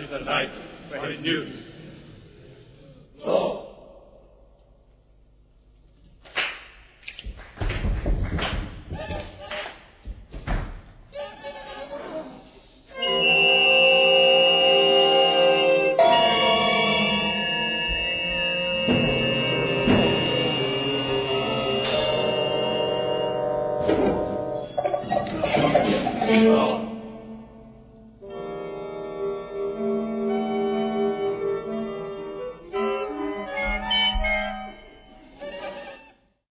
into the night for his news. Lo! Oh.